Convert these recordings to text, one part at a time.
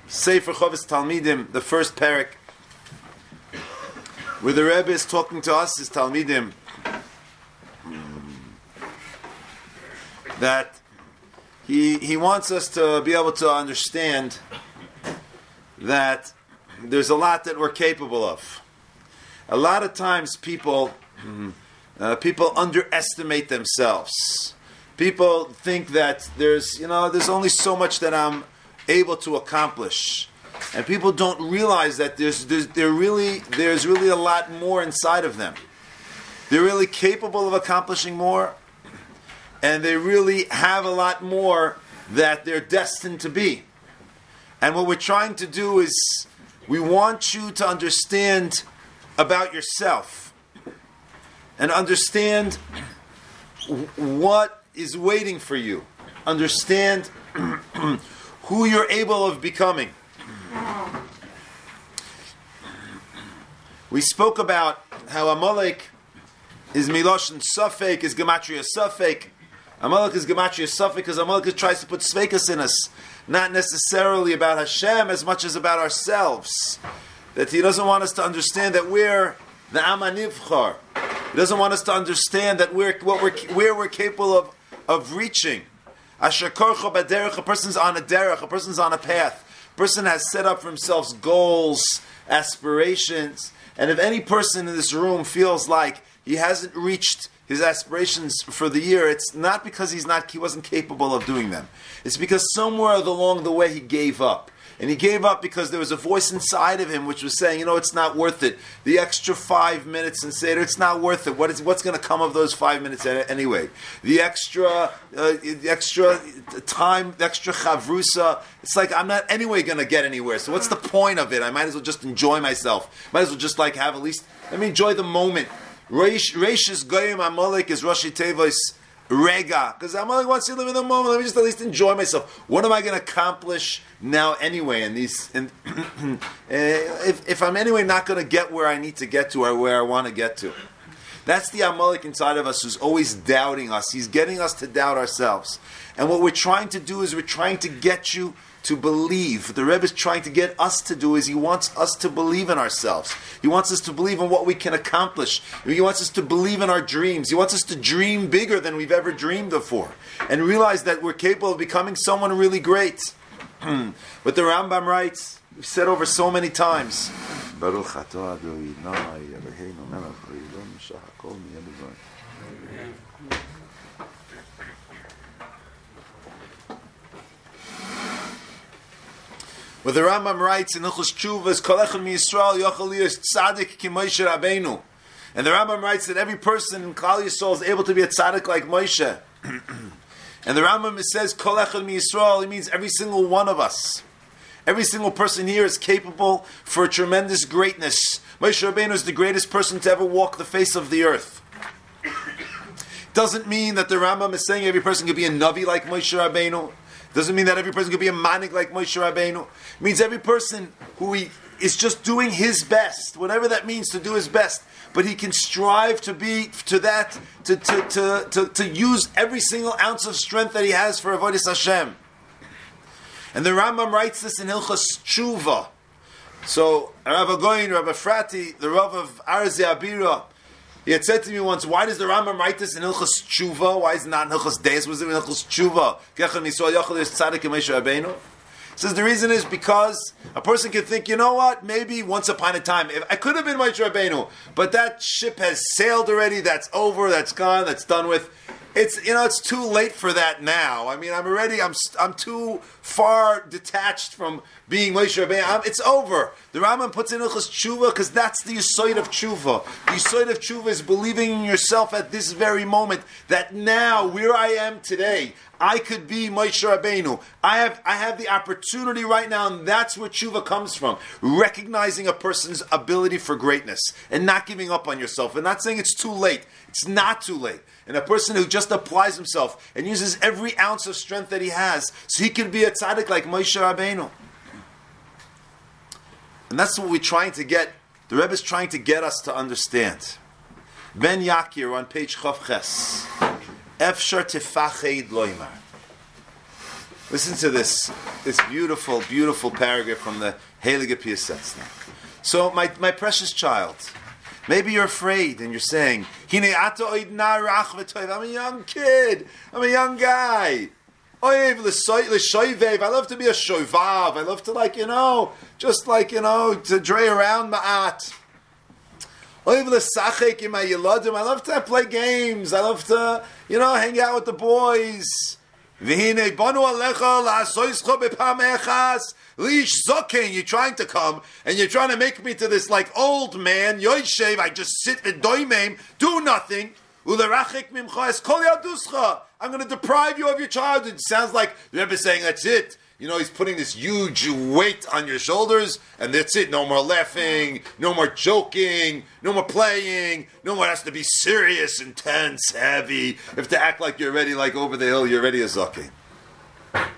Sefer Chovis Talmidim, the first parak, where the Rebbe is talking to us, his Talmidim, that he wants us to be able to understand that there's a lot that we're capable of. A lot of times people underestimate themselves. People think that there's only so much that I'm able to accomplish, and people don't realize that there's really a lot more inside of them. They're really capable of accomplishing more, and they really have a lot more that they're destined to be. And what we're trying to do is we want you to understand about yourself and understand what is waiting for you. Understand who you're able of becoming. We spoke about how Amalek is Miloshin Safek, is Gematria Safek. Amalek is Gematria Safek because Amalek tries to put Sveikas in us. Not necessarily about Hashem as much as about ourselves. That he doesn't want us to understand that we're the Amanivchar. He doesn't want us to understand that where we're capable of reaching. Asher korcho baderech, a person's on a derech, a person's on a path. A person has set up for himself goals, aspirations, and if any person in this room feels like he hasn't reached his aspirations for the year, it's not because he wasn't capable of doing them. It's because somewhere along the way he gave up. And he gave up because there was a voice inside of him which was saying, it's not worth it. The extra 5 minutes in Seder, it's not worth it. What's going to come of those 5 minutes anyway? The extra time, the extra chavrusa, it's like I'm not anyway going to get anywhere. So what's the point of it? I might as well just enjoy myself. Might as well just have at least, let me enjoy the moment. Reishis Goyim Amalek is Rashi Tevis Rega, because Amalek wants to live in the moment. Let me just at least enjoy myself. What am I going to accomplish now anyway? If I'm anyway not going to get where I need to get to or where I want to get to, that's the Amalek inside of us who's always doubting us. He's getting us to doubt ourselves. And what we're trying to do is we're trying to get you to believe. What the Rebbe is trying to get us to do is he wants us to believe in ourselves. He wants us to believe in what we can accomplish. He wants us to believe in our dreams. He wants us to dream bigger than we've ever dreamed before and realize that we're capable of becoming someone really great. What the Rambam writes, we've said over so many times. Baruch atah Adonai Eloheinu melech ha'olam shehakol niyeh b'dvaro. What the Rambam writes in Hilchos Tshuvos, Kol echad miYisrael yochel liyos tzaddik ki Moshe Rabbeinu. And the Rambam writes that every person in Klal Yisrael is able to be a tzaddik like Moshe. And the Rambam says, Kol echad miYisrael, it means every single one of us. Every single person here is capable for a tremendous greatness. Moshe Rabbeinu is the greatest person to ever walk the face of the earth. Doesn't mean that the Rambam is saying every person could be a Navi like Moshe Rabbeinu. Doesn't mean that every person could be a manik like Moshe Rabbeinu. It means every person who is just doing his best, whatever that means, to do his best. But he can strive to be to that, to use every single ounce of strength that he has for Avodas Hashem. And the Rambam writes this in Hilchos Tshuva. So Rav Agoin, Rav Efrati, the Rav of Arzi Abira, he had said to me once, why does the Rambam write this in Hilchos Tshuva? Why is it not in Hilchos Deis? Was it in Hilchos Tshuva? He says the reason is because a person can think, you know what, maybe once upon a time, if I could have been Moshe Rabbeinu, but that ship has sailed already, that's over, that's gone, that's done with. It's too late for that now. I mean, I'm too far detached from being Moshe Rabbeinu. It's over. The Rambam puts in Hilchos Tshuva because that's the Yesod of Tshuva. The Yesod of Tshuva is believing in yourself at this very moment that now, where I am today, I could be Moshe Rabbeinu. I have the opportunity right now, and that's where Tshuva comes from. Recognizing a person's ability for greatness and not giving up on yourself and not saying it's too late. It's not too late. And a person who just applies himself and uses every ounce of strength that he has so he can be a tzaddik like Moshe Rabbeinu. And that's what we're trying to get. The Rebbe is trying to get us to understand. Ben Yakir on page Chav Ches. Efshar tifached loimar. Listen to this beautiful, beautiful paragraph from the Heilige Piasetzner. So, my precious child, maybe you're afraid and you're saying, I'm a young kid, I'm a young guy. I love to be a shoivav. I love to to dray around ma'at. I love to play games. I love to, hang out with the boys. You're trying to come and you're trying to make me to this like old man. I just sit with doimim, do nothing. I'm going to deprive you of your childhood. It sounds like the Rebbe is saying, that's it. He's putting this huge weight on your shoulders, and that's it. No more laughing, no more joking, no more playing, no more has to be serious, intense, heavy. If to act like you're ready, like over the hill, you're ready as Zaki. And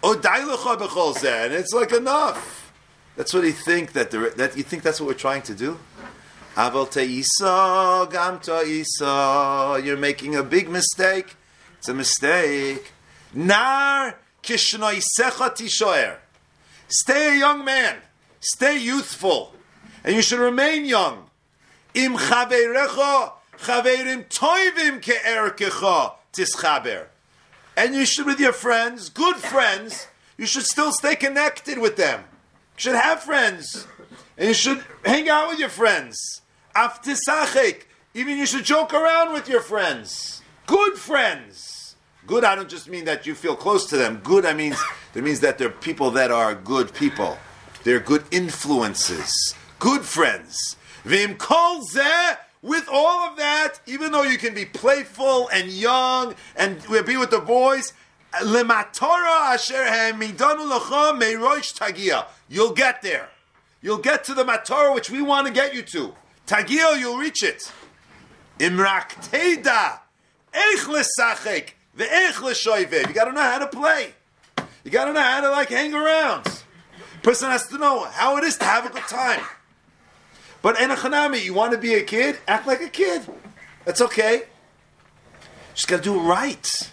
it's like enough. That's what you think, that you think that's what we're trying to do? Aval te'isa, gam te'isa. You're making a big mistake. It's a mistake. Nar kishnoisecha tishoer. Stay a young man. Stay youthful. And you should remain young. Im chaverecha chaverim toivim ke'erkecha tischaber. And you should, with your friends, good friends, you should still stay connected with them. You should have friends. And you should hang out with your friends. Aftisachik. Even you should joke around with your friends. Good friends. Good, I don't just mean that you feel close to them. Good, that means that they're people that are good people. They're good influences. Good friends. Vim kol zeh, with all of that, even though you can be playful and young and be with the boys, lematara asher hamidanu lecha meirosh tagia. You'll get there. You'll get to the matorah which we want to get you to. Tagia, you'll reach it. Imrak teida, eich lesachek, ve'eich leshoivev. You got to know how to play. You got to know how to hang around. Person has to know how it is to have a good time. But enochanami, you want to be a kid? Act like a kid. That's okay. Just got to do it right.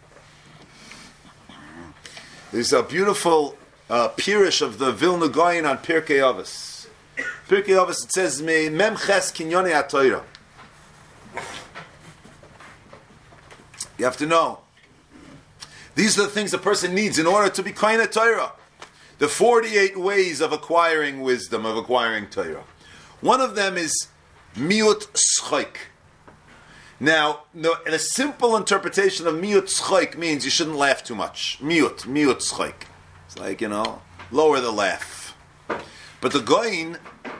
There's a beautiful Pirish of the Vilna Gaon on Pirkei Avos. Pirkei Avos, it says, Mem ches kinyonei ha'Torah. You have to know. These are the things a person needs in order to be Kohen Torah. The 48 ways of acquiring wisdom, of acquiring Torah. One of them is miut schoik. Now, the simple interpretation of miut schoik means you shouldn't laugh too much. Miut schoik. It's like, lower the laugh. But the Goin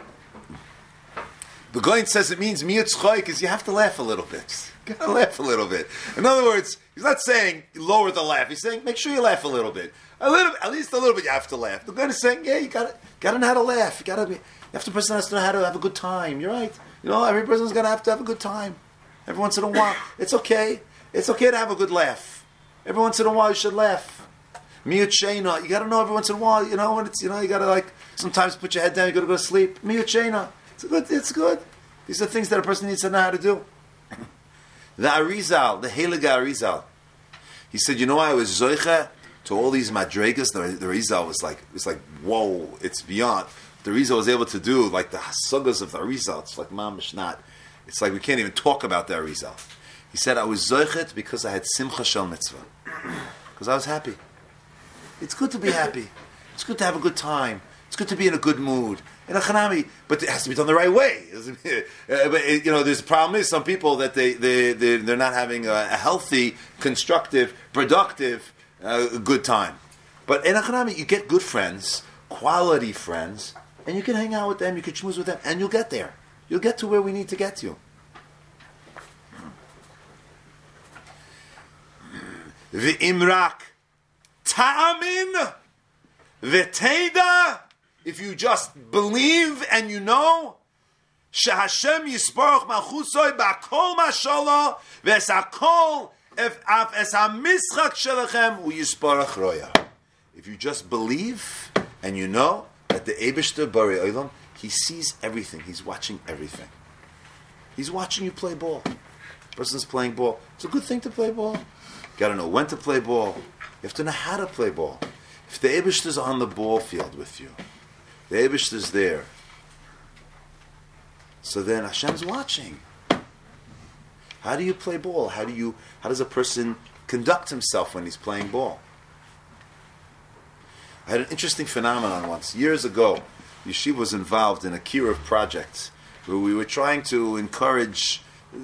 says it means miut schoik is you have to laugh a little bit. You gotta laugh a little bit. In other words, he's not saying lower the laugh. He's saying make sure you laugh a little bit. At least a little bit you have to laugh. The Goin is saying, you gotta know how to laugh. Every person has to know how to have a good time. You're right. Every person's going to have a good time. Every once in a while. It's okay. It's okay to have a good laugh. Every once in a while you should laugh. Miut sheina. You got to know every once in a while, when it's, you got to sometimes put your head down, you got to go to sleep. Miut sheina. It's good. These are things that a person needs to know how to do. The Arizal, the Heilige Arizal, he said, I was zoiche to all these madregas. The Arizal was like, whoa, it's beyond. The Arizal was able to do, like the hasagas of the Arizal. It's like mamish not. It's like we can't even talk about the Arizal. He said, I was zoichet because I had simcha shel mitzvah. Because I was happy. It's good to be happy. It's good to have a good time. It's good to be in a good mood. In a chanami, but it has to be done the right way. There's a problem is some people that they're not having a healthy, constructive, productive, good time. But in a chanami, you get good friends, quality friends, and you can hang out with them, you can schmooze with them, and you'll get there. You'll get to where we need to get to. V'imrak ta'amin v'teida. If you just believe and you know, she'Hashem yisparach malchusoi ba'kol mashallah v'esakol es hamischak shelechem u'yisparach roya. If you just believe and you know that the Eibishter Barei Olam, he sees everything. He's watching everything. He's watching you play ball. Person's playing ball. It's a good thing to play ball. You got to know when to play ball. You have to know how to play ball. If the Eibishter's on the ball field with you, the Eibishter's there, so then Hashem's watching. How do you play ball? How does a person conduct himself when he's playing ball? I had an interesting phenomenon once. Years ago, Yeshiva was involved in a kiruv project where we were trying to encourage,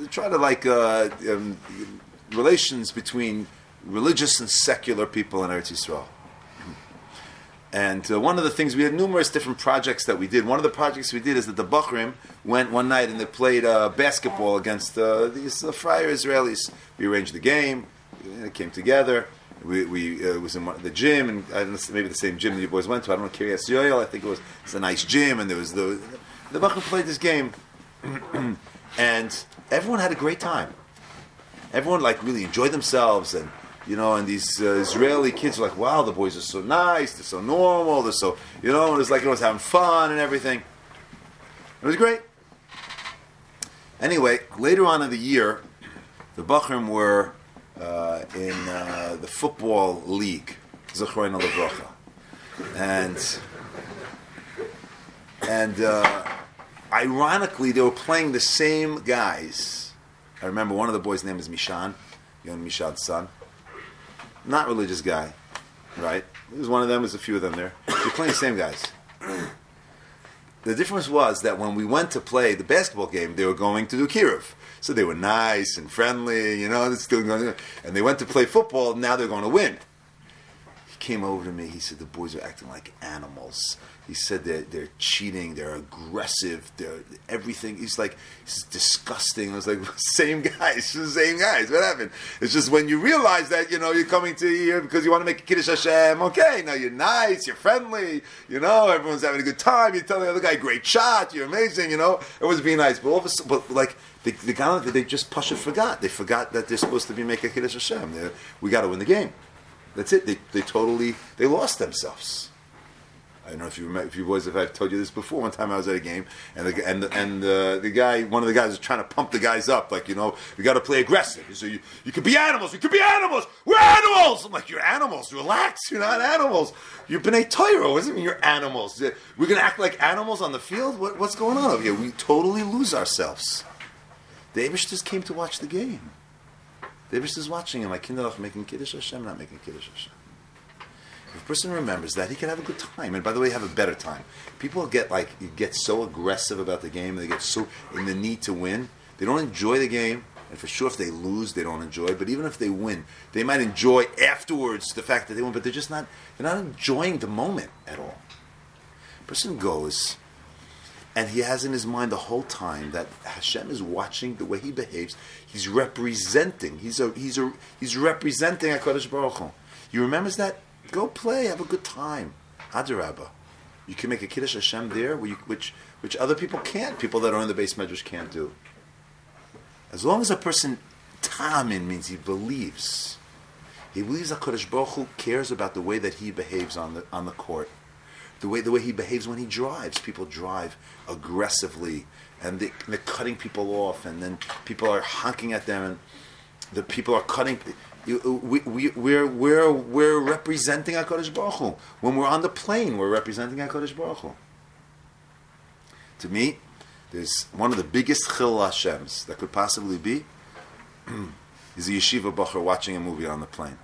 relations between religious and secular people in Eretz Yisrael. And one of the things, we had numerous different projects that we did. One of the projects we did is that the Bachrim went one night and they played basketball against these friar Israelis. We arranged the game, it came together. We was in the gym, and I don't know, maybe the same gym that you boys went to. I don't know, Kiryas Yoel. I think it's a nice gym, and there was the Bachrim played this game, and everyone had a great time. Everyone really enjoyed themselves, and and these Israeli kids were like, wow, the boys are so nice, they're so normal, they're so and it was like everyone was having fun and everything. It was great. Anyway, later on in the year, the Bachrim were in the football league, Zechroina Levracha, and ironically, they were playing the same guys. I remember one of the boys' name is Mishan, Mishan's son. Not religious guy, right? It was one of them. There's a few of them there. They're playing the same guys. The difference was that when we went to play the basketball game, they were going to do kiruv. So they were nice and friendly, it's still going. And they went to play football. Now they're going to win. He came over to me. He said the boys are acting like animals. He said they're cheating. They're aggressive. They're everything. He's like, it's disgusting. I was like, same guys. What happened? It's just when you realize that you're coming to here because you want to make a Kiddush Hashem. Okay, now you're nice. You're friendly. Everyone's having a good time. You tell the other guy, great shot. You're amazing. Everyone's being nice. But all of a sudden, they just forgot. They forgot that they're supposed to be making a Kiddush Hashem. We got to win the game. That's it. They lost themselves. I don't know if you remember, if I've told you this before. One time I was at a game, and the guy, one of the guys was trying to pump the guys up, we got to play aggressive. So you could be animals. We could be animals. We're animals. I'm like, you're animals. Relax. You're not animals. You're B'nai Torah. What does it mean you're animals? We're going to act like animals on the field? What's going on over here? We totally lose ourselves. The Eibishter came to watch the game. The Eibishter's watching him. Like, Kinderach making Kiddush Hashem, not making Kiddush Hashem. If a person remembers that, he can have a good time. And by the way, have a better time. People get so aggressive about the game, they get so in the need to win. They don't enjoy the game. And for sure, if they lose, they don't enjoy. But even if they win, they might enjoy afterwards the fact that they win. But they're not enjoying the moment at all. A person goes, and he has in his mind the whole time that Hashem is watching the way he behaves. He's representing. He's representing HaKadosh Baruch Hu. You remembers that? Go play, have a good time. Adarabah. You can make a Kiddush Hashem there, which other people can't. People that are in the Beis Medrash can't do. As long as a person ta'amin means he believes. He believes that HaKadosh Baruch Hu cares about the way that he behaves on the court. The way he behaves when he drives. People drive aggressively, and they're cutting people off, and then people are honking at them, and the people are cutting. We're representing HaKadosh Baruch Hu. When we're on the plane, we're representing HaKadosh Baruch Hu. To me, there's one of the biggest chil Hashems that could possibly be is a yeshiva bacher watching a movie on the plane.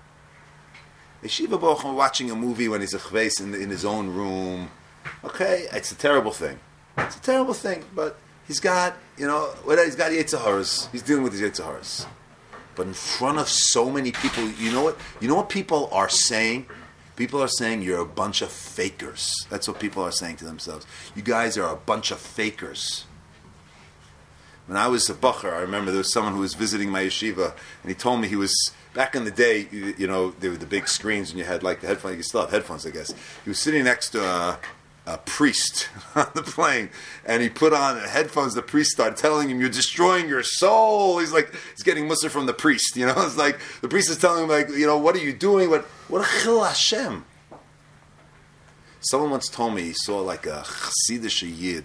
A yeshiva bacher watching a movie when he's a chveis in his own room. Okay, it's a terrible thing. But he's got, he's got Yetzer Haras. He's dealing with his Yetzer Haras. But in front of so many people, you know what people are saying? People are saying you're a bunch of fakers. That's what people are saying to themselves. You guys are a bunch of fakers. When I was a bacher, I remember there was someone who was visiting my yeshiva, and he told me he was, back in the day, there were the big screens, and you had the headphones. You still have headphones, I guess. He was sitting next to a priest on the plane, and he put on headphones. The priest started telling him, "You're destroying your soul." He's getting mussar from the priest. It's like the priest is telling him, what are you doing? What a chil Hashem. Someone once told me he saw a chassidish yid,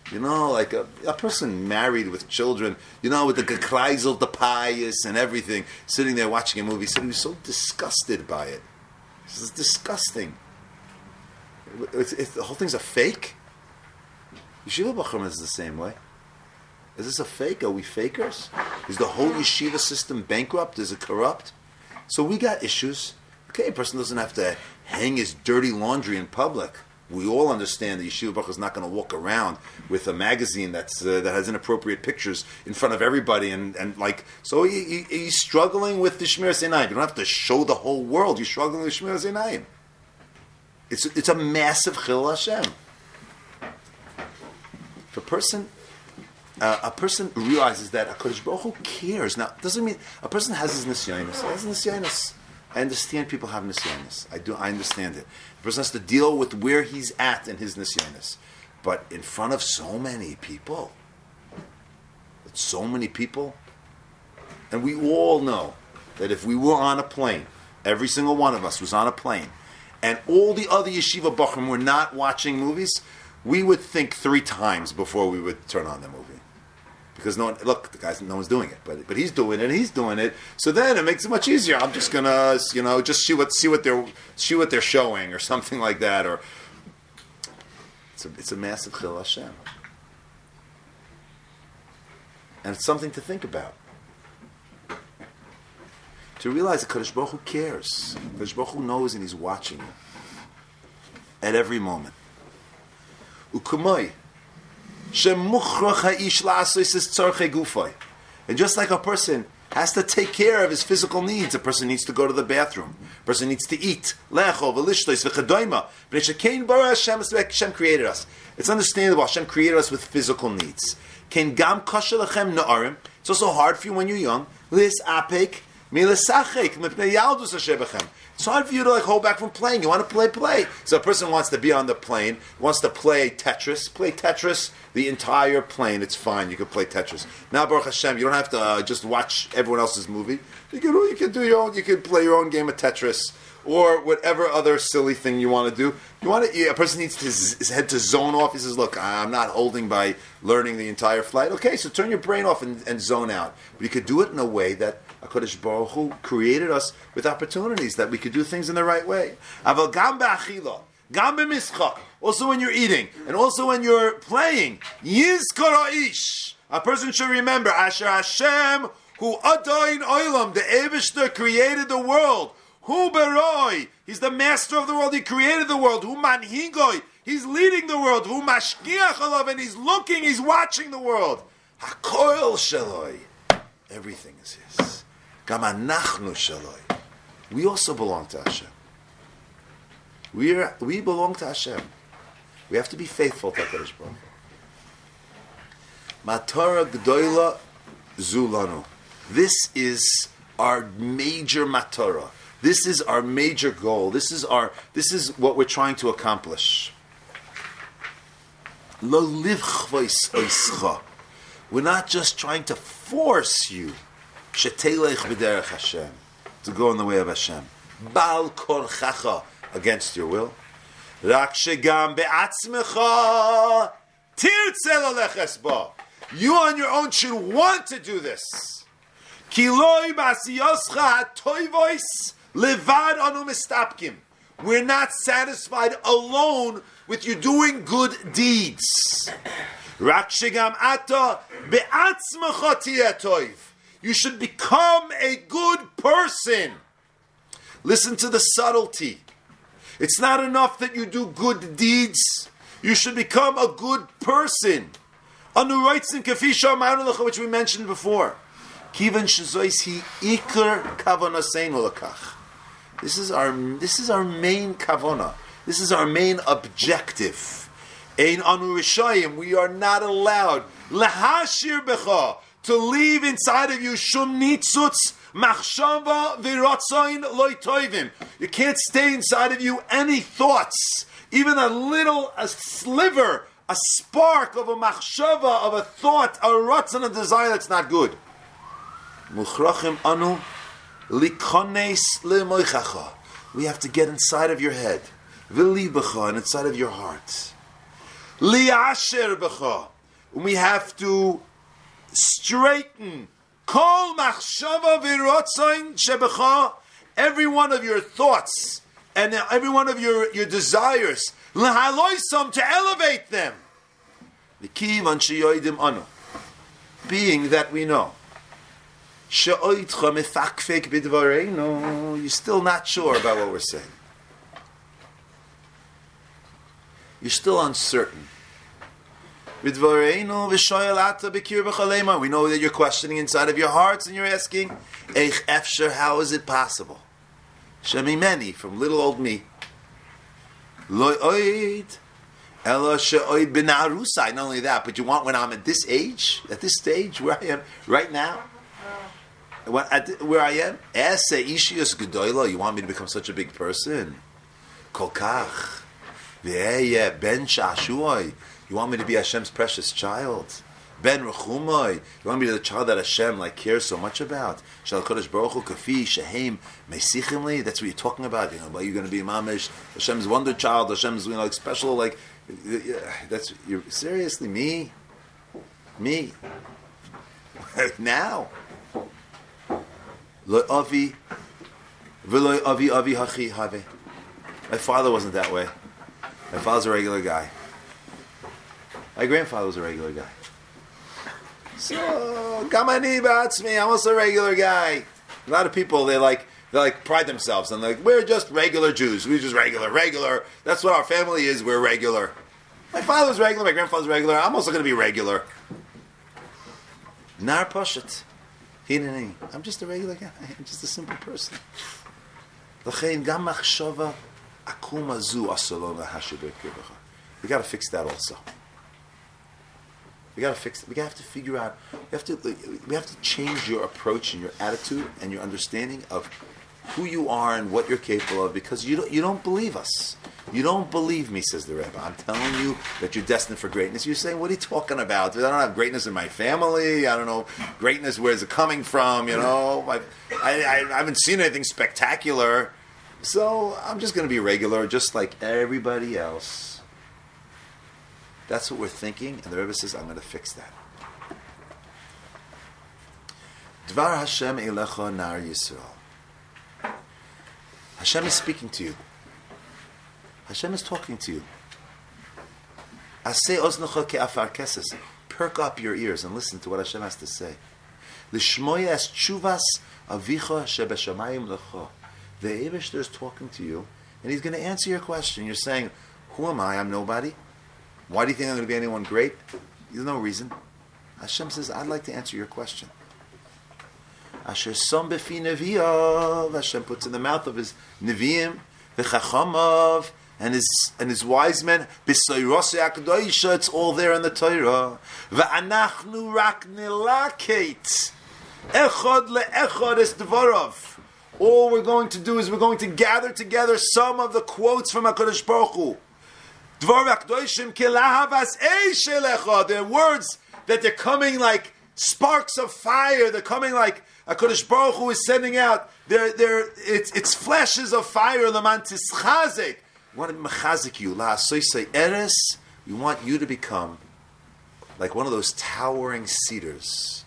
a person married with children, with the gekreisel, the pious and everything, sitting there watching a movie. He said he was so disgusted by it. This is disgusting. The whole thing's a fake? Yeshiva Bachram is the same way. Is this a fake? Are we fakers? Is the whole yeshiva system bankrupt? Is it corrupt? So we got issues. Okay, a person doesn't have to hang his dirty laundry in public. We all understand that Yeshiva Baruch is not going to walk around with a magazine that has inappropriate pictures in front of everybody, and like, so he's struggling with the Shmiras Einayim. You don't have to show the whole world. You're struggling with Shmiras Einayim. It's a massive Chil Hashem. If a person realizes that HaKadosh Baruch Hu cares. Now, it doesn't mean a person has his nisyonos. He has nisyonos. I understand people have nisyonos. I understand it. The person has to deal with where he's at in his nisyonos. But in front of so many people, and we all know that if we were on a plane, every single one of us was on a plane, and all the other yeshiva bachrim were not watching movies, we would think 3 times before we would turn on the movie. Because no one's doing it, but he's doing it. So then it makes it much easier. I'm just gonna, just see what they're showing or something like that. Or it's a massive Chil Hashem, and it's something to think about. To realize that Kadosh Baruch Hu cares. Kadosh Baruch Hu knows, and He's watching you at every moment. Ukumai. And just like a person has to take care of his physical needs, a person needs to go to the bathroom, a person needs to eat. Hashem created us. It's understandable. Hashem created us with physical needs. It's also hard for you when you're young. It's hard for you to hold back from playing. You want to play. So a person wants to be on the plane, wants to play Tetris, the entire plane. It's fine. You can play Tetris. Now, Baruch Hashem, you don't have to just watch everyone else's movie. You can do your own. You can play your own game of Tetris or whatever other silly thing you want to do. A person needs his head to zone off. He says, "Look, I'm not holding by learning the entire flight." Okay, so turn your brain off and zone out. But you could do it in a way that HaKadosh Baruch Hu created us with opportunities that we could do things in the right way. Aval gam be'achila, gam be'mischak, also when you're eating, and also when you're playing. Yizkor ha'ish, a person should remember, Asher Hashem, hu adayin olam, the Eibishter created the world. Hu beroi, He's the master of the world, He created the world. Hu manhigoi, He's leading the world. Hu mashkiach alav, and He's looking, He's watching the world. Hakoil shaloi, everything is His. Gam anachnu shaloi. We also belong to Hashem. We belong to Hashem. We have to be faithful to HaKadosh Baruch Hu. Matara gdoila zulanu. This is our major matara. This is our major goal. This is what we're trying to accomplish. Lo livchvois oischa. We're not just trying to force you shetelech b'derech Hashem, to go in the way of Hashem. Bal korchacha, against your will. Rak shegam be'atzmecha tirtze laleches ba. You on your own should want to do this. Ki loi b'asiyoscha hatoivois levad anu mistapkim. We're not satisfied alone with you doing good deeds. Rak shegam ata be'atzmecha tiyeh toiv. You should become a good person. Listen to the subtlety. It's not enough that you do good deeds. You should become a good person. Which we mentioned before. This is our main kavana. This is our main objective. We are not allowed to leave inside of you shum nitzutz machshava v'ratzayin loy toivim. You can't stay inside of you any thoughts, even a sliver, a spark of a machshava, of a thought, a ratzon, a desire that's not good. Muchrachim anu likones lemoichacha. We have to get inside of your head, v'libacha, and inside of your heart. Liasher b'cha. We have to straighten kol machshava v'rotzain shebecha, every one of your thoughts and every one of your desires, l'haloisam, to elevate them. V'kivan sheyoidim anu, being that we know, she'oitcha mefakfek b'dvareinu, you're still not sure about what we're saying. You're still uncertain. We know that you're questioning inside of your hearts and you're asking, how is it possible? Shemi many, from little old me. Not only that, but you want when I'm at this age, at this stage where I am right now, where I am, you want me to become such a big person? Kolkach. Ben Shashuai. You want me to be Hashem's precious child? Ben Rechumai. You want me to be the child that Hashem cares so much about? Shal Kodesh Baruch Hu Kafi Shehem Meisichimli. That's what you're talking about. About you're going to be Mamish, Hashem's wonder child. Hashem's special. That's you. Seriously, me now. Lo avi, v'lo avi hachi have. My father wasn't that way. My father's a regular guy. My grandfather was a regular guy. So, Gamani Batsmi, I'm also a regular guy. A lot of people, they pride themselves and we're just regular Jews. We're just regular. That's what our family is, we're regular. My father's regular, my grandfather's regular, I'm also going to be regular. Nar Poshet. I'm just a regular guy. I'm just a simple person. L'chein gam machshava akuma zu asalon lahashibek kirbacha. We got to fix that also. We got to fix it. We have to figure out. We have to change your approach and your attitude and your understanding of who you are and what you're capable of, because you don't believe us. You don't believe me, says the Rebbe. I'm telling you that you're destined for greatness. You're saying, what are you talking about? I don't have greatness in my family. I don't know greatness. Where's it coming from? I haven't seen anything spectacular. So I'm just going to be regular, just like everybody else. That's what we're thinking, and the Rebbe says, I'm going to fix that. Dvar Hashem elecha nar Yisrael. Hashem is speaking to you. Hashem is talking to you. Aseh oznecha ke'afar keses. Perk up your ears and listen to what Hashem has to say. L'shmoya es tshuvas avicha shebeshamayim lecha. The Eibishter is talking to you, and he's going to answer your question. You're saying, who am I? I'm nobody. Why do you think I'm going to be anyone great? There's no reason. Hashem says, I'd like to answer your question. Asher som befi neviyav. Hashem puts in the mouth of his neviim, v'chachamav, and his wise men. B'soyrosei akdoisha. It's all there in the Torah. V'anachnu rak nilaket. Echad le'echad es dvarav. All we're going to do is we're going to gather together some of the quotes from HaKadosh Baruch Hu. They're words that they're coming like sparks of fire. They're coming like HaKadosh Baruch Hu is sending out. It's flashes of fire. We want to mechazik you. We want you to become like one of those towering cedars.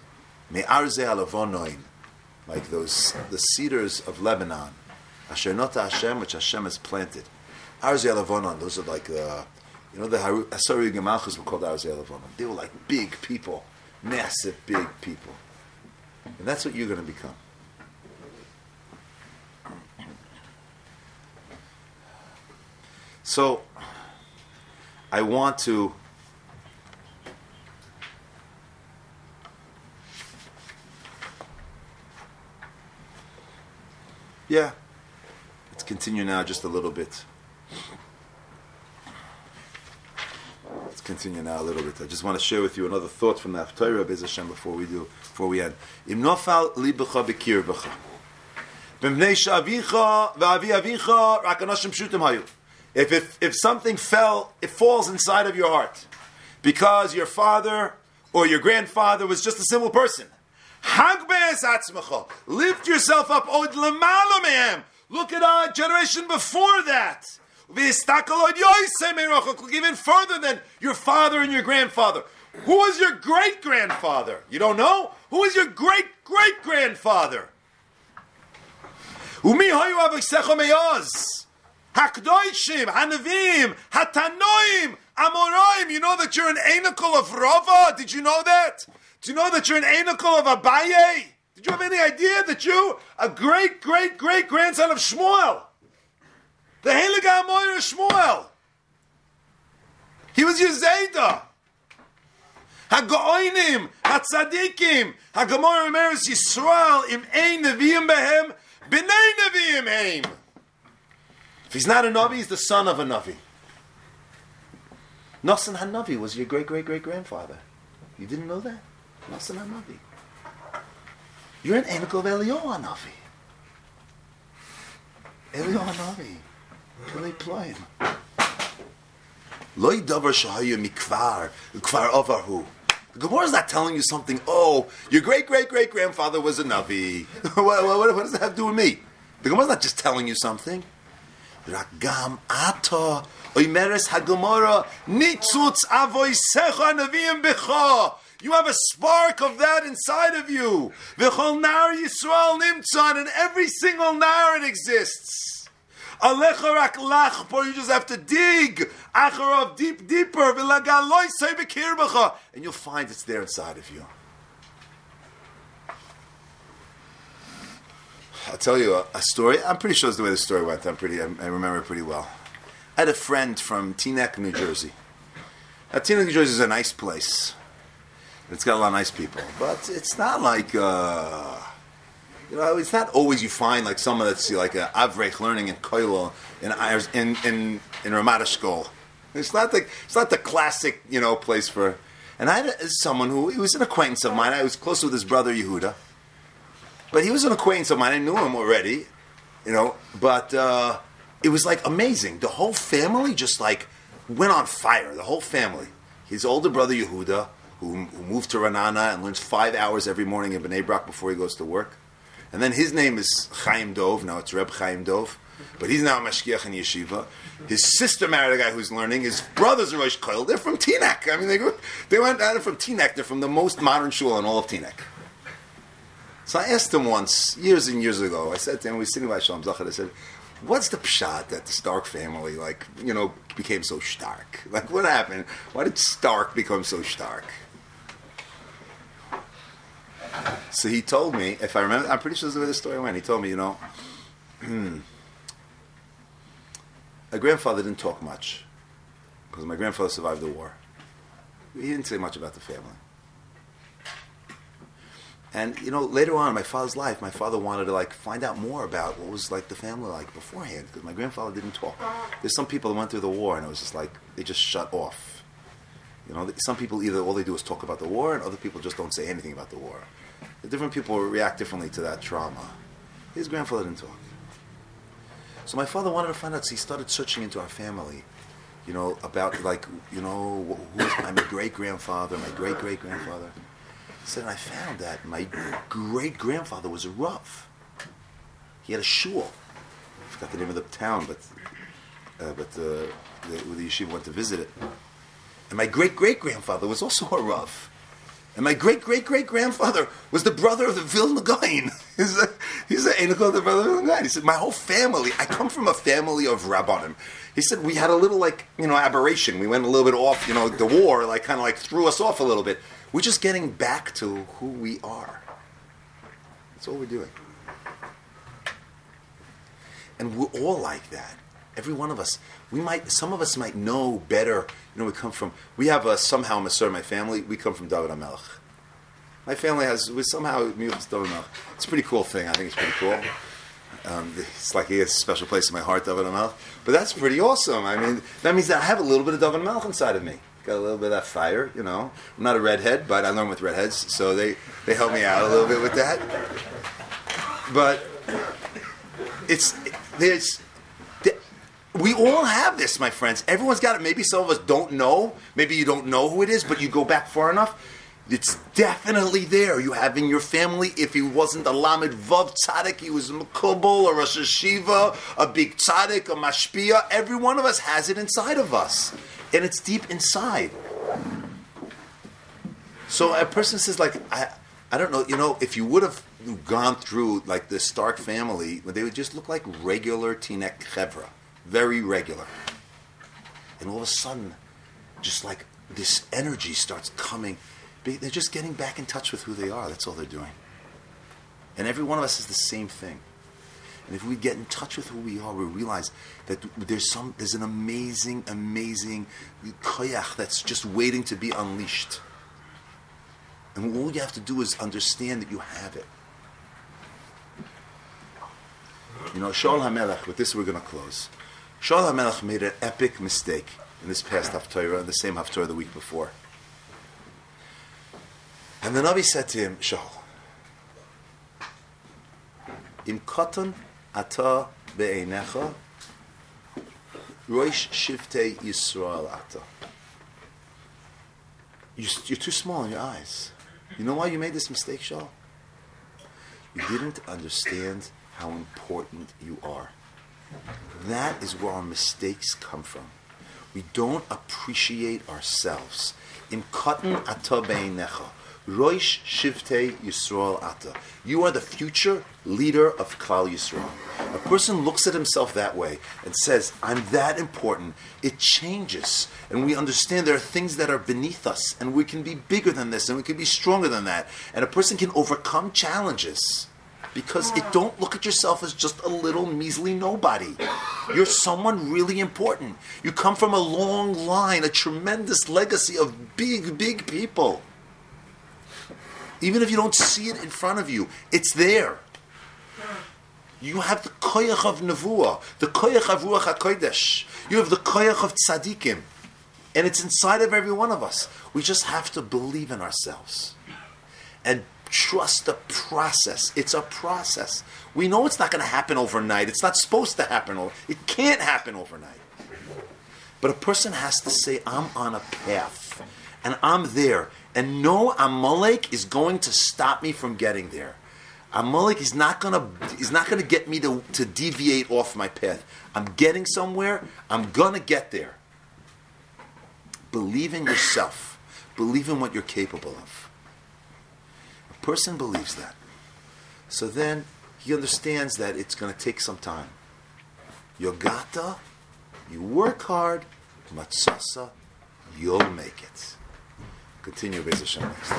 Like the cedars of Lebanon. Asher nota Hashem, which Hashem has planted. Arzei Levonon, those are like the Asari Gemalchus were called Arzei Levonon. They were like big people, massive big people. And that's what you're going to become. So, I want to let's continue now just a little bit. I just want to share with you another thought from the Haftarah Be'ez Hashem before we end. Im nofal libecha bekirbecha. B'mnei she'avicha v'avi avicha rak anoshim pshutim hayu. If something fell, it falls inside of your heart because your father or your grandfather was just a simple person. Hagbe'ez atzmecha. Lift yourself up. Od lemala mehem. Look at our generation before that. Even further than your father and your grandfather. Who was your great-grandfather? You don't know? Who was your great-great-grandfather? Hakdoishim, Hanavim, Hatanoim, Amoraim. You know that you're an Einikel of Rava? Did you know that? Do you know that you're an Einikel of Abaye? Did you have any idea that you, a great, great, great grandson of Shmuel, the Heilige Amoyer Shmuel, he was your Zayda. Ha'go'oinim, ha'tzadikim, ha'gamor emeres Yisrael, im ein neviim behem, b'nei neviim heim. If he's not a Navi, he's the son of a Navi. Nosson HaNavi was your great-great-great-grandfather. You didn't know that? Nosson HaNavi. You're an Einikel of Eliyahu HaNavi. Eliyahu HaNavi. Play ployim. Loi davar shahayu mikvar, kvar avarhu. The Gemara is not telling you something, oh, your great-great-great-grandfather was a Navi. what does that have to do with me? The Gemara is not just telling you something. Ragam ata oimeres haGemara nitzutz avoisecha neviim becha. You have a spark of that inside of you. V'chol nar Yisrael nimtzan, and every single nar it exists. Alecha rak lachpor, you just have to dig. Acharav, deeper. V'lagaloi say b'kirbecha, and you'll find it's there inside of you. I'll tell you a story. I'm pretty sure it's the way the story went. I remember it pretty well. I had a friend from Teaneck, New Jersey. Now, Teaneck, New Jersey is a nice place. It's got a lot of nice people. But it's not like, it's not always you find like someone that's like an Avrech learning in Koilo in Ramat Eshkol. It's not the classic, place for... And I had someone he was an acquaintance of mine. I was close with his brother Yehuda. But he was an acquaintance of mine. I knew him already, But it was like amazing. The whole family just like went on fire. The whole family. His older brother Yehuda, who moved to Ranana and learns 5 hours every morning in Bnei Brak before he goes to work. And then his name is Chaim Dov. Now it's Reb Chaim Dov. But he's now a Mashgiach in Yeshiva. His sister married a guy who's learning. His brothers are Rosh Koil. They're from Teaneck. I mean, they went out from Teaneck. They're from the most modern shul in all of Teaneck. So I asked him once, years and years ago, I said to him, we were sitting by Shalom Zachar, I said, what's the pshat that the Stark family, became so stark? Like, what happened? Why did Stark become so stark? So he told me, if I remember, I'm pretty sure this is the way the story went. He told me, my grandfather didn't talk much, because my grandfather survived the war. He didn't say much about the family. And, later on in my father's life, my father wanted to, find out more about what was, the family like beforehand, because my grandfather didn't talk. There's some people that went through the war, and it was just they just shut off. Some people either all they do is talk about the war, and other people just don't say anything about the war. The different people react differently to that trauma. His grandfather didn't talk. So my father wanted to find out, so he started searching into our family, about, who was my great-grandfather, my great-great-grandfather. He said, and I found that my great-grandfather was a Rav. He had a shul. I forgot the name of the town, but the yeshiva went to visit it. And my great-great-grandfather was also a Rav. And my great-great-great-grandfather was the brother of the Vilna Gaon. He's the Einikel, the brother of the Vilna Gaon. He said, my whole family, I come from a family of Rabbanim. He said, we had a little, aberration. We went a little bit off, the war, threw us off a little bit. We're just getting back to who we are. That's all we're doing. And we're all like that. Every one of us. Some of us might know better. We have somehow Maser, my family, we come from David HaMelech. My family somehow David HaMelech. It's a pretty cool thing. I think it's pretty cool. It's like he has a special place in my heart, David HaMelech. But that's pretty awesome. I mean, that means that I have a little bit of David HaMelech inside of me. Got a little bit of that fire, I'm not a redhead, but I learned with redheads, so they help me out a little bit with that. But we all have this, my friends. Everyone's got it. Maybe some of us don't know. Maybe you don't know who it is, but you go back far enough. It's definitely there. You have in your family, if he wasn't a Lamed Vav Tzaddik, he was a Mekubal, a Rosh Hashiva, a big Tzaddik, a Mashpia. Every one of us has it inside of us. And it's deep inside. So a person says, I don't know, if you would have gone through, the Stark family, they would just look like regular Teaneck Chevra. very regular. And all of a sudden, just like this energy starts coming. They're just getting back in touch with who they are. That's all they're doing. And every one of us is the same thing. And if we get in touch with who we are, we realize that there's an amazing koyach that's just waiting to be unleashed. And all you have to do is understand that you have it. You know, Shaul HaMelech, with this we're going to close. Shaul HaMelech made an epic mistake in this past Haftorah and the same Haftorah the week before. And the Navi said to him, Shaul, Im katan ata be'einecha, roish shivtei Yisrael ata. You're too small in your eyes. You know why you made this mistake, Shaul? You didn't understand how important you are. That is where our mistakes come from. We don't appreciate ourselves. Im katan ata be'einecha, roish shivtei Yisrael ata. You are the future leader of Klal Yisrael. A person looks at himself that way and says, I'm that important. It changes. And we understand there are things that are beneath us, and we can be bigger than this, and we can be stronger than that. And a person can overcome challenges. Because don't look at yourself as just a little measly nobody. You're someone really important. You come from a long line, a tremendous legacy of big people. Even if you don't see it in front of you, it's there. You have the koyach of nevuah, the koyach of ruach hakodesh. You have the koyach of tzaddikim, and it's inside of every one of us. We just have to believe in ourselves and trust the process. It's a process. We know it's not going to happen overnight. It's not supposed to happen. It can't happen overnight. But a person has to say, I'm on a path, and I'm there. And no Amalek is going to stop me from getting there. Amalek is not going to get me to deviate off my path. I'm getting somewhere. I'm going to get there. Believe in yourself. Believe in what you're capable of. A person believes that. So then he understands that it's going to take some time. Yogata, you work hard. Matzasa, you'll make it. Continue, Be'ez Hashem.